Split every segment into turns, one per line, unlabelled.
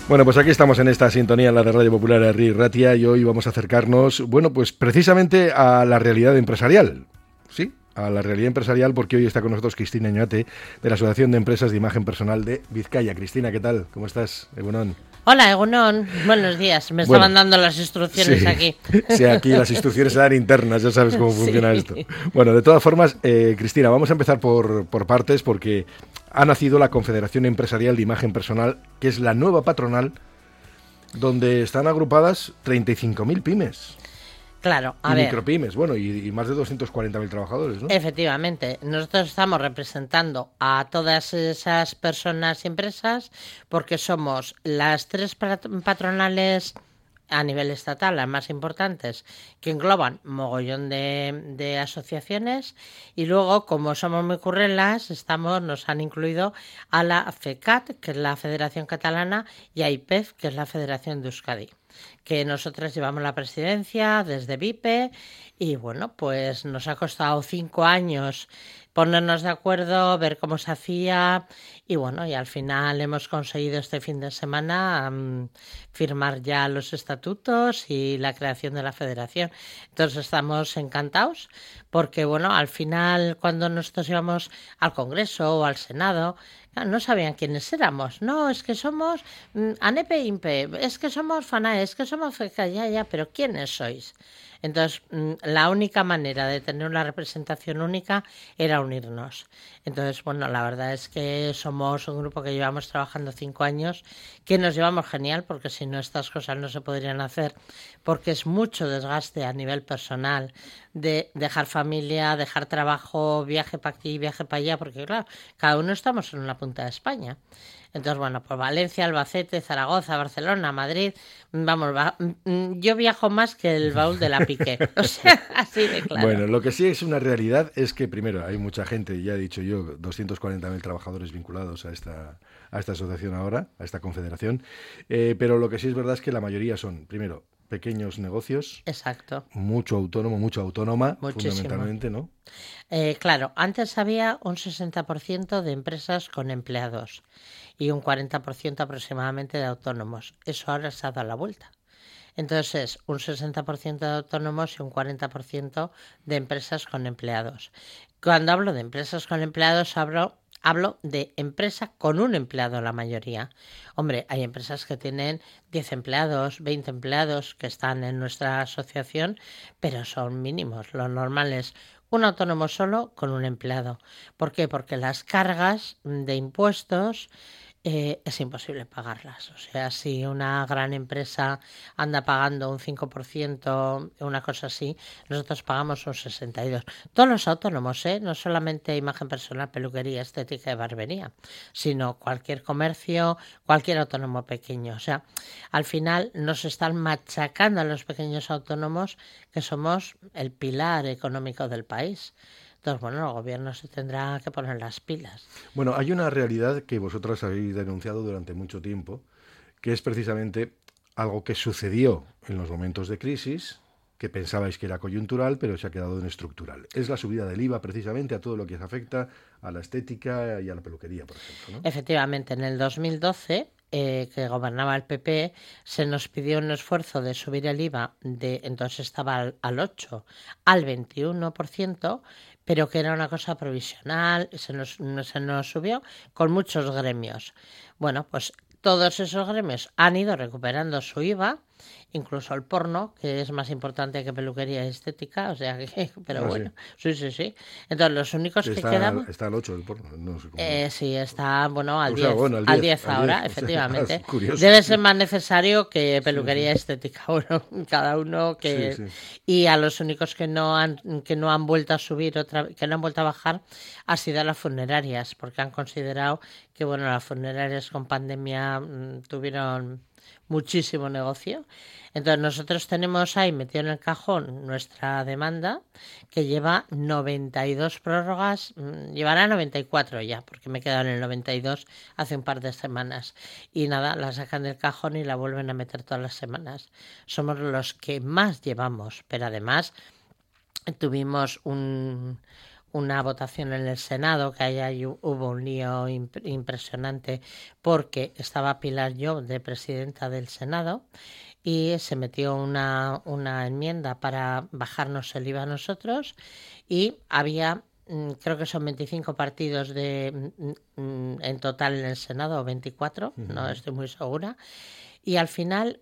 Bueno, pues aquí estamos en esta sintonía, en la de Radio Popular Herri Ratia, y hoy vamos a acercarnos, bueno, pues precisamente a la realidad empresarial, ¿sí? A la realidad empresarial, porque hoy está con nosotros Cristina Oñate, de la Asociación de Empresas de Imagen Personal de Vizcaya. Cristina, ¿qué tal? ¿Cómo estás? Egunon.
Hola, Egunon. Buenos días. Me estaban dando las instrucciones aquí.
Sí, aquí las instrucciones eran internas, ya sabes cómo funciona esto. Bueno, de todas formas, Cristina, vamos a empezar por partes, porque ha nacido la Confederación Empresarial de Imagen Personal, que es la nueva patronal, donde están agrupadas 35.000 pymes.
Claro,
a ver. Micropymes, bueno, y más de 240.000 trabajadores, ¿no?
Efectivamente, nosotros estamos representando a todas esas personas y empresas porque somos las tres patronales a nivel estatal, las más importantes, que engloban mogollón de asociaciones, y luego, como somos muy currelas, nos han incluido a la FECAT, que es la Federación Catalana, y a IPEF, que es la Federación de Euskadi, que nosotras llevamos la presidencia desde VIPE, y bueno, pues nos ha costado 5 años ponernos de acuerdo, ver cómo se hacía, y bueno, y al final hemos conseguido este fin de semana firmar ya los estatutos y la creación de la federación. Entonces estamos encantados porque, bueno, al final cuando nosotros íbamos al Congreso o al Senado, no sabían quiénes éramos. No, es que somos ANEPE INPE, es que somos FANAE, es que somos FECA, ya, pero ¿quiénes sois? Entonces, la única manera de tener una representación única era unirnos. Entonces, bueno, la verdad es que somos un grupo que llevamos trabajando 5 años, que nos llevamos genial, porque si no estas cosas no se podrían hacer, porque es mucho desgaste a nivel personal de dejar familia, dejar trabajo, viaje para aquí, viaje para allá, porque claro, cada uno estamos en una punta de España. Entonces, bueno, pues Valencia, Albacete, Zaragoza, Barcelona, Madrid, vamos, yo viajo más que el baúl de la Piqué, o sea, así de claro.
Bueno, lo que sí es una realidad es que, primero, hay mucha gente, ya he dicho yo, 240.000 trabajadores vinculados a esta asociación ahora, a esta confederación, pero lo que sí es verdad es que la mayoría son, primero, pequeños negocios.
Exacto.
Mucho autónomo, mucha autónoma,
muchísimo.
Fundamentalmente, ¿no?
Claro, antes había un 60% de empresas con empleados y un 40% aproximadamente de autónomos. Eso ahora se ha dado la vuelta. Entonces, un 60% de autónomos y un 40% de empresas con empleados. Cuando hablo de empresas con empleados, hablo de empresa con un empleado la mayoría. Hombre, hay empresas que tienen 10 empleados, 20 empleados que están en nuestra asociación, pero son mínimos. Lo normal es un autónomo solo con un empleado. ¿Por qué? Porque las cargas de impuestos es imposible pagarlas. O sea, si una gran empresa anda pagando un 5%, una cosa así, nosotros pagamos un 62%. Todos los autónomos, no solamente imagen personal, peluquería, estética y barbería, sino cualquier comercio, cualquier autónomo pequeño. O sea, al final nos están machacando a los pequeños autónomos, que somos el pilar económico del país. Entonces, bueno, el gobierno se tendrá que poner las pilas.
Bueno, hay una realidad que vosotras habéis denunciado durante mucho tiempo, que es precisamente algo que sucedió en los momentos de crisis, que pensabais que era coyuntural, pero se ha quedado en estructural. Es la subida del IVA, precisamente, a todo lo que afecta a la estética y a la peluquería, por ejemplo, ¿no?
Efectivamente, en el 2012... que gobernaba el PP, se nos pidió un esfuerzo de subir el IVA, entonces estaba al 8, al 21%, pero que era una cosa provisional, se nos subió con muchos gremios. Bueno, pues todos esos gremios han ido recuperando su IVA, incluso el porno, que es más importante que peluquería y estética, o sea que, pero bueno, sí. Entonces, los únicos que quedaban...
Está al 8 el porno, no sé cómo...
sí, está, bueno, al 10,
o sea, bueno,
al 10 ahora, 10, efectivamente.
O sea, curioso,
debe ser más necesario que peluquería y estética, bueno, cada uno que...
Sí.
Y a los únicos que no han vuelto a subir, que no han vuelto a bajar, ha sido a las funerarias, porque han considerado que, bueno, las funerarias con pandemia tuvieron muchísimo negocio. Entonces nosotros tenemos ahí metido en el cajón nuestra demanda, que lleva 92 prórrogas, llevará 94 ya, porque me he quedado en el 92 hace un par de semanas. Y nada, la sacan del cajón y la vuelven a meter todas las semanas. Somos los que más llevamos, pero además tuvimos una votación en el Senado, que ahí hubo un lío impresionante porque estaba Pilar Llop de presidenta del Senado y se metió una enmienda para bajarnos el IVA a nosotros y había, creo que son 25 partidos en total en el Senado, o 24, no estoy muy segura, y al final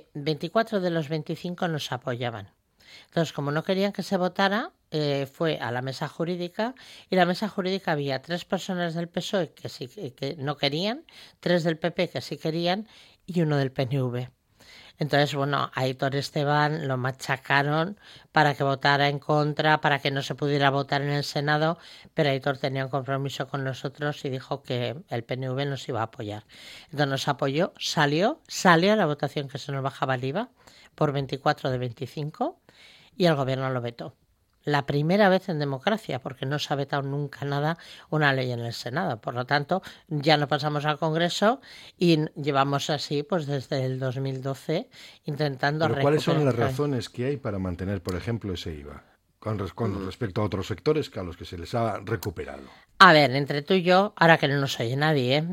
24 de los 25 nos apoyaban. Entonces, como no querían que se votara, fue a la mesa jurídica y la mesa jurídica había 3 personas del PSOE que sí que no querían, 3 del PP que sí querían y 1 del PNV. Entonces, bueno, a Aitor Esteban lo machacaron para que votara en contra, para que no se pudiera votar en el Senado, pero Aitor tenía un compromiso con nosotros y dijo que el PNV nos iba a apoyar. Entonces nos apoyó, salió a la votación que se nos bajaba el IVA por 24 de 25 y el gobierno lo vetó. La primera vez en democracia, porque no se ha vetado nunca nada una ley en el Senado. Por lo tanto, ya no pasamos al Congreso y llevamos así pues desde el 2012 intentando
¿Pero cuáles son las
recuperar.
razones que hay para mantener, por ejemplo, ese IVA con respecto a otros sectores a los que se les ha recuperado?
A ver, entre tú y yo, ahora que no nos oye nadie,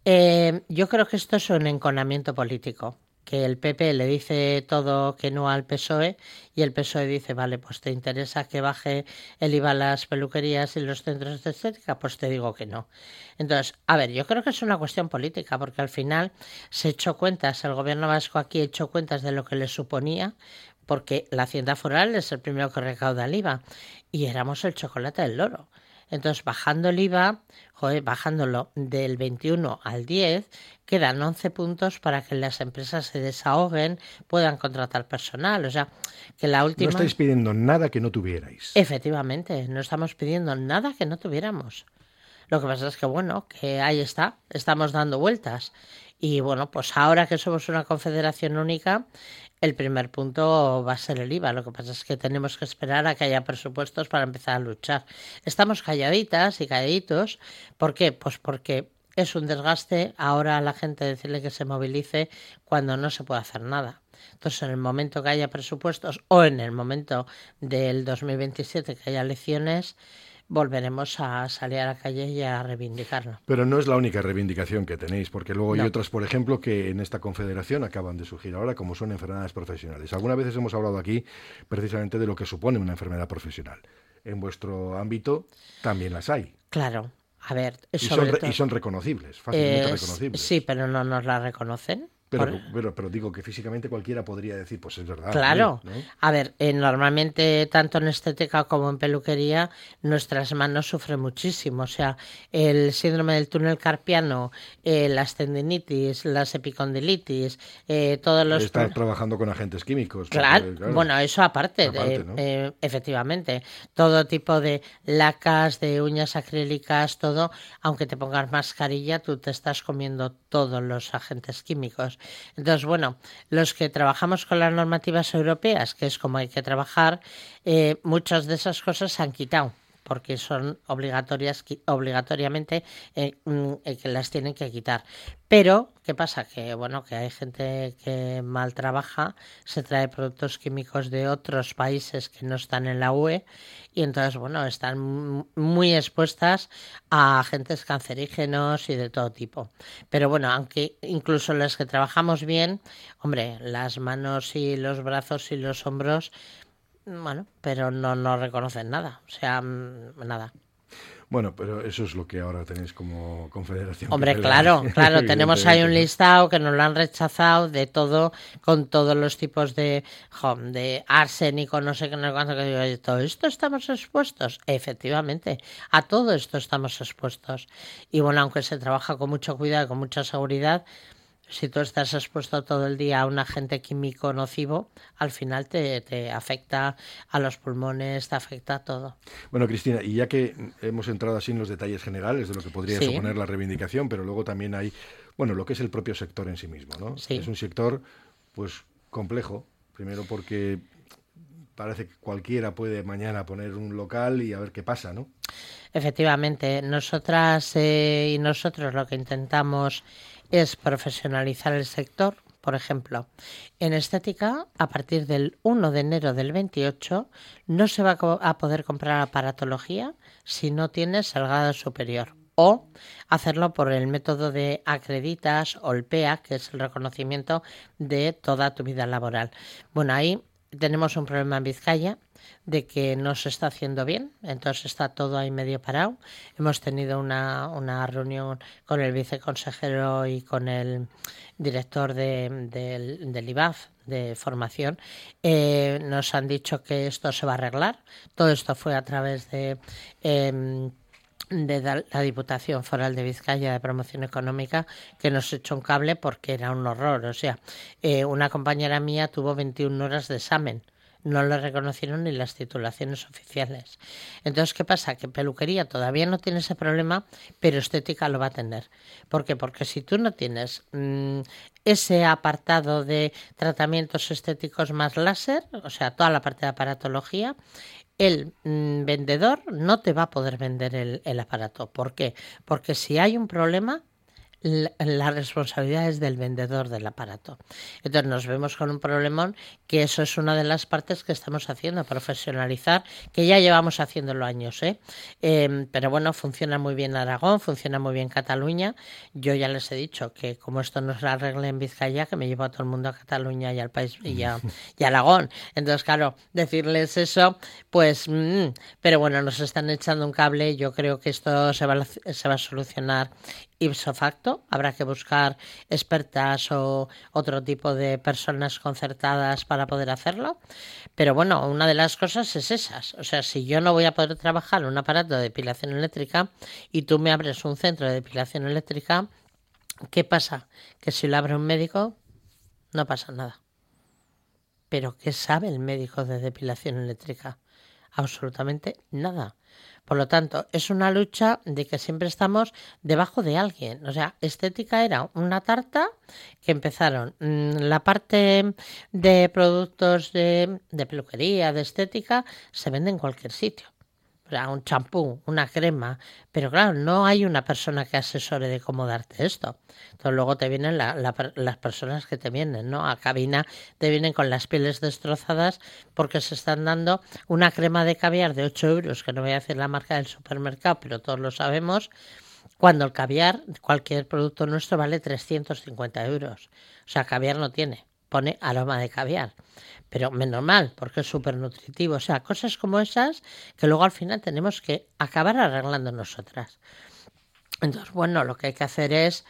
yo creo que esto es un enconamiento político. Que el PP le dice todo que no al PSOE y el PSOE dice, vale, pues te interesa que baje el IVA a las peluquerías y los centros de estética, pues te digo que no. Entonces, a ver, yo creo que es una cuestión política porque al final se echó cuentas, el gobierno vasco aquí echó cuentas de lo que le suponía, porque la Hacienda Foral es el primero que recauda el IVA y éramos el chocolate del loro. Entonces, bajando el IVA, bajándolo del 21 al 10, quedan 11 puntos para que las empresas se desahoguen, puedan contratar personal. O sea, que la última...
No estáis pidiendo nada que no tuvierais.
Efectivamente, no estamos pidiendo nada que no tuviéramos. Lo que pasa es que, bueno, que ahí está, estamos dando vueltas. Y bueno, pues ahora que somos una confederación única, el primer punto va a ser el IVA. Lo que pasa es que tenemos que esperar a que haya presupuestos para empezar a luchar. Estamos calladitas y calladitos. ¿Por qué? Pues porque es un desgaste ahora a la gente decirle que se movilice cuando no se puede hacer nada. Entonces, en el momento que haya presupuestos o en el momento del 2027 que haya elecciones, volveremos a salir a la calle y a reivindicarlo.
Pero no es la única reivindicación que tenéis, porque luego
No.
hay otras, por ejemplo, que en esta confederación acaban de surgir ahora, como son enfermedades profesionales. Algunas veces hemos hablado aquí precisamente de lo que supone una enfermedad profesional. En vuestro ámbito también las hay.
Claro, a ver,
Y son reconocibles, fácilmente reconocibles.
Sí, pero no nos la reconocen.
Pero digo que físicamente cualquiera podría decir, pues es verdad.
Claro.
¿no?
A ver, normalmente tanto en estética como en peluquería nuestras manos sufren muchísimo. O sea, el síndrome del túnel carpiano, las tendinitis, las epicondilitis, todos los...
Estar trabajando con agentes químicos.
Claro,
porque, claro,
bueno, eso aparte,
¿no?
efectivamente, todo tipo de lacas, de uñas acrílicas, todo, aunque te pongas mascarilla, tú te estás comiendo todos los agentes químicos. Entonces, bueno, los que trabajamos con las normativas europeas, que es como hay que trabajar, muchas de esas cosas se han quitado porque son obligatoriamente que las tienen que quitar. Pero, ¿qué pasa? Que bueno, que hay gente que mal trabaja, se trae productos químicos de otros países que no están en la UE y entonces, bueno, están muy expuestas a agentes cancerígenos y de todo tipo. Pero bueno, aunque incluso las que trabajamos bien, hombre, las manos y los brazos y los hombros, bueno, pero no reconocen nada, o sea, nada.
Bueno, pero eso es lo que ahora tenéis como confederación.
Hombre, claro, tenemos ahí un listado que nos lo han rechazado de todo, con todos los tipos de arsénico, no sé qué, no sé cuánto, que digo, todo esto estamos expuestos, efectivamente, a todo esto estamos expuestos. Y bueno, aunque se trabaja con mucho cuidado y con mucha seguridad, si tú estás expuesto todo el día a un agente químico nocivo, al final te afecta a los pulmones, te afecta a todo.
Bueno, Cristina, y ya que hemos entrado así en los detalles generales de lo que podría suponer la reivindicación, pero luego también hay, bueno, lo que es el propio sector en sí mismo, ¿no?
Sí.
Es un sector, pues, complejo, primero porque parece que cualquiera puede mañana poner un local y a ver qué pasa, ¿no?
Efectivamente, nosotras y nosotros lo que intentamos es profesionalizar el sector, por ejemplo, en estética, a partir del 1 de enero del 28, no se va a poder comprar aparatología si no tienes el grado superior. O hacerlo por el método de Acreditas o el PEA, que es el reconocimiento de toda tu vida laboral. Bueno, ahí tenemos un problema en Vizcaya de que no se está haciendo bien, entonces está todo ahí medio parado. Hemos tenido una reunión con el viceconsejero y con el director del IBAF de formación. Nos han dicho que esto se va a arreglar. Todo esto fue a través de la Diputación Foral de Vizcaya de Promoción Económica, que nos echó un cable porque era un horror. O sea, una compañera mía tuvo 21 horas de examen. No le reconocieron ni las titulaciones oficiales. Entonces, ¿qué pasa? Que peluquería todavía no tiene ese problema, pero estética lo va a tener. ¿Por qué? Porque si tú no tienes ese apartado de tratamientos estéticos más láser, o sea, toda la parte de aparatología, el vendedor no te va a poder vender el aparato. ¿Por qué? Porque si hay un problema, la responsabilidad es del vendedor del aparato. Entonces nos vemos con un problemón, que eso es una de las partes que estamos haciendo, profesionalizar, que ya llevamos haciéndolo años, pero bueno, funciona muy bien Aragón, funciona muy bien Cataluña. Yo ya les he dicho que como esto no se arregle en Vizcaya, que me llevo a todo el mundo a Cataluña y al país y a Aragón. Entonces, claro, decirles eso, pues, pero bueno, nos están echando un cable. Yo creo que esto se va a solucionar ipso facto. Habrá que buscar expertas o otro tipo de personas concertadas para poder hacerlo. Pero bueno, una de las cosas es esas. O sea, si yo no voy a poder trabajar un aparato de depilación eléctrica y tú me abres un centro de depilación eléctrica, ¿qué pasa? Que si lo abre un médico, no pasa nada. ¿Pero qué sabe el médico de depilación eléctrica? Absolutamente nada. Por lo tanto, es una lucha de que siempre estamos debajo de alguien. O sea, estética era una tarta que empezaron la parte de productos de peluquería, de estética, se vende en cualquier sitio. O sea, un champú, una crema, pero claro, no hay una persona que asesore de cómo darte esto. Entonces luego te vienen las personas que te vienen, ¿no? A cabina te vienen con las pieles destrozadas porque se están dando una crema de caviar de 8 euros, que no voy a decir la marca del supermercado, pero todos lo sabemos, cuando el caviar, cualquier producto nuestro, vale 350 euros. O sea, caviar no tiene, pone aroma de caviar. Pero menos mal, porque es súper nutritivo. O sea, cosas como esas que luego al final tenemos que acabar arreglando nosotras. Entonces, bueno, lo que hay que hacer es,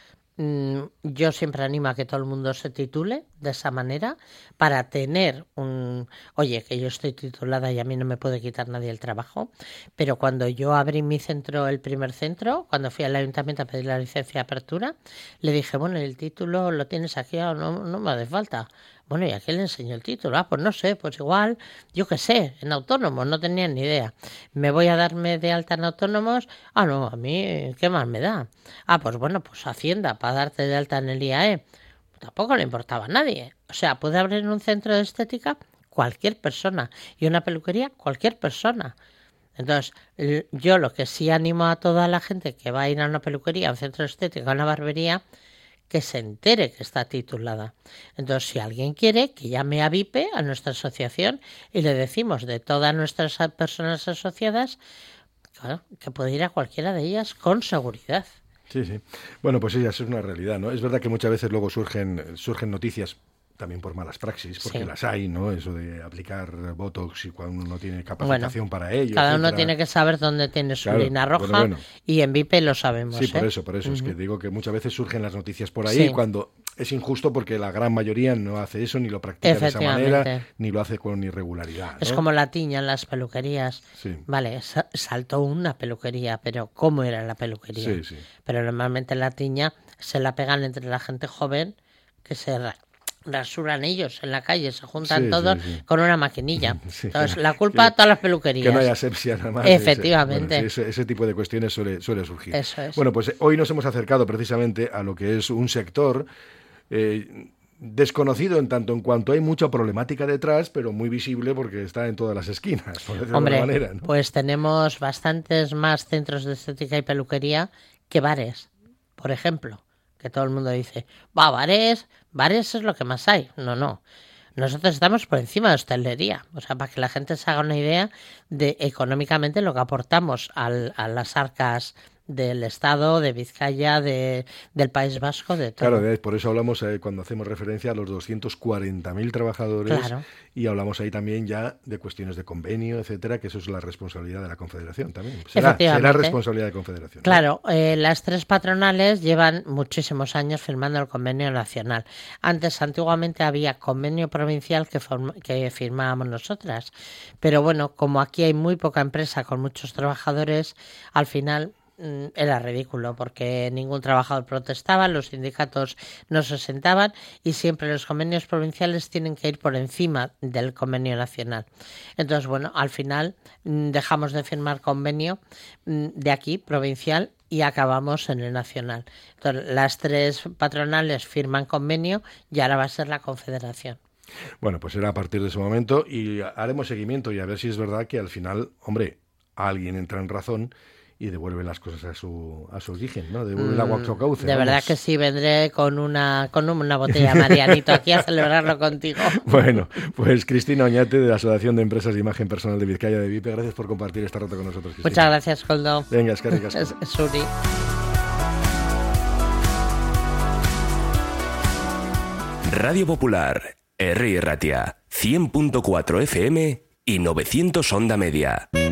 yo siempre animo a que todo el mundo se titule de esa manera para tener oye, que yo estoy titulada y a mí no me puede quitar nadie el trabajo, pero cuando yo abrí mi centro, el primer centro, cuando fui al ayuntamiento a pedir la licencia de apertura, le dije, bueno, el título lo tienes aquí, no me hace falta. Bueno, ¿y a qué le enseñó el título? Pues no sé, pues igual, yo qué sé, en autónomos, no tenía ni idea. ¿Me voy a darme de alta en autónomos? No, a mí, ¿qué más me da? Pues bueno, pues Hacienda, para darte de alta en el IAE. Tampoco le importaba a nadie. O sea, puede abrir un centro de estética cualquier persona y una peluquería cualquier persona. Entonces, yo lo que sí animo a toda la gente que va a ir a una peluquería, a un centro de estética, a una barbería, que se entere que está titulada. Entonces, si alguien quiere, que llame a VIPE, a nuestra asociación, y le decimos de todas nuestras personas asociadas, claro, que puede ir a cualquiera de ellas con seguridad.
Sí, sí. Bueno, pues sí, eso es una realidad, ¿no? Es verdad que muchas veces luego surgen noticias también por malas praxis, porque las hay, ¿no? Eso de aplicar Botox y cuando uno no tiene capacitación para ello.
Cada uno tiene que saber dónde tiene su línea roja, y en VIPE lo sabemos.
Sí, por eso. Es que digo que muchas veces surgen las noticias por ahí cuando es injusto porque la gran mayoría no hace eso, ni lo practica de esa manera, ni lo hace con irregularidad, ¿no?
Es como la tiña en las peluquerías. Sí. Vale, saltó una peluquería, pero ¿cómo era la peluquería? Sí, sí. Pero normalmente la tiña se la pegan entre la gente joven que se rasuran ellos en la calle, se juntan todos con una maquinilla. Entonces, la culpa a todas las peluquerías.
Que no haya asepsia nada más.
Efectivamente.
Ese tipo de cuestiones suele surgir.
Eso es.
Bueno, pues hoy nos hemos acercado precisamente a lo que es un sector desconocido en tanto en cuanto hay mucha problemática detrás, pero muy visible porque está en todas las esquinas, por decirlo de alguna manera, ¿no?
Pues tenemos bastantes más centros de estética y peluquería que bares, por ejemplo. que todo el mundo dice, bares es lo que más hay. No. Nosotros estamos por encima de hostelería. O sea, para que la gente se haga una idea de económicamente lo que aportamos a las arcas del Estado, de Vizcaya, del País Vasco, de todo.
Claro, por eso hablamos cuando hacemos referencia a los 240.000 trabajadores,
claro.
Y hablamos ahí también ya de cuestiones de convenio, etcétera, que eso es la responsabilidad de la Confederación también. Será responsabilidad de Confederación.
Claro, las tres patronales llevan muchísimos años firmando el convenio nacional. Antiguamente había convenio provincial que firmábamos nosotras, pero bueno, como aquí hay muy poca empresa con muchos trabajadores, al final era ridículo porque ningún trabajador protestaba, los sindicatos no se sentaban y siempre los convenios provinciales tienen que ir por encima del convenio nacional. Entonces, bueno, al final dejamos de firmar convenio de aquí, provincial, y acabamos en el nacional. Entonces, las tres patronales firman convenio y ahora va a ser la Confederación.
Bueno, pues será a partir de ese momento y haremos seguimiento y a ver si es verdad que al final, hombre, alguien entra en razón y devuelve las cosas a su origen, ¿no? Devuelve el agua a su cauce.
De verdad que sí, vendré con una botella Marianito aquí a celebrarlo contigo.
Bueno, pues Cristina Oñate, de la Asociación de Empresas de Imagen Personal de Vizcaya de Vipe, gracias por compartir este rato con nosotros, Cristina.
Muchas gracias, Koldo.
Venga, es que ricas.
Suri.
Radio Popular, Herri Ratia, 100.4 FM y 900 Onda Media.